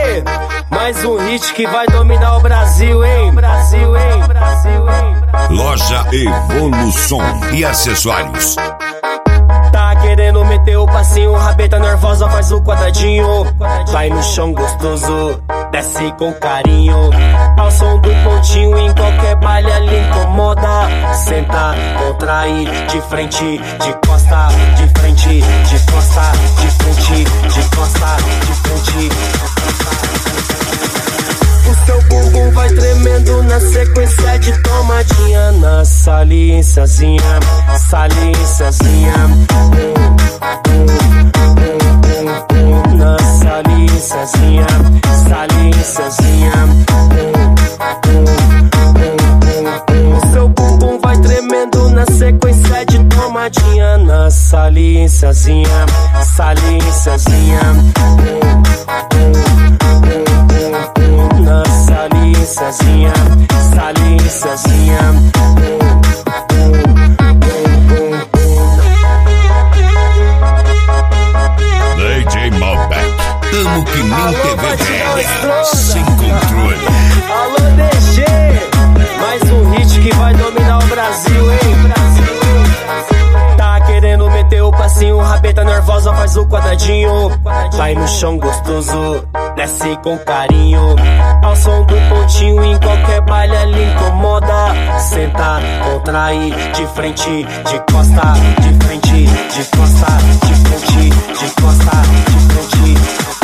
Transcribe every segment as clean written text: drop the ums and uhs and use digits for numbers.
Mais um hit que vai dominar o Brasil, hein? Brasil, hein? Brasil, hein? Loja Evolução e acessórios. Tá querendo meter o passinho, rabeta nervosa, faz o quadradinho. Vai no chão gostoso, desce com carinho. Ao som do pontinho, em qualquer baile ali incomoda. Senta, contrai, de frente, de costa, de frente, de costa, de frente, de costa, de frente. O seu bumbum vai tremendo na sequência de tomadinha. Na saliênciazinha, saliênciazinha. Na saliênciazinha, saliênciazinha. O seu bumbum vai tremendo na sequência de tomadinha. Na saliênciazinha, saliênciazinha. Na saliênciazinha, saliênciazinha. DJ Malbec, tamo que nem TV velha, sem controle. Alô DG, mais um hit que vai dominar o Brasil, hein? Tá querendo meter o passinho, rabeta nervosa, faz o quadradinho. Vai no chão gostoso, desce com carinho. Ao som do pontinho, em qualquer baile ali incomoda. Senta, contrai, de frente, de costa, de frente, de costa, de frente, de costa, de frente.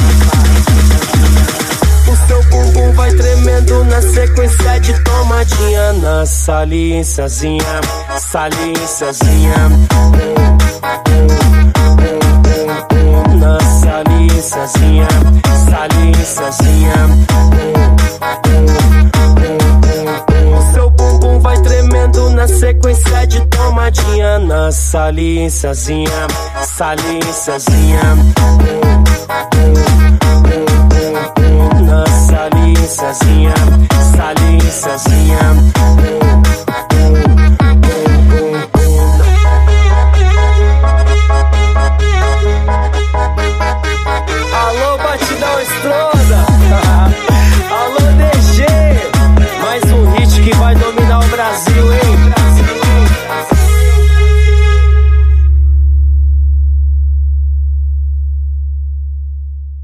O seu bumbum vai tremendo na sequência de tomadinha. Na saliênciazinha, saliênciazinha. Na saliênciazinha, saliênciazinha. O seu bumbum vai tremendo na sequência de tomadinha. Na saliênciazinha, saliênciazinha. Na saliênciazinha, saliênciazinha.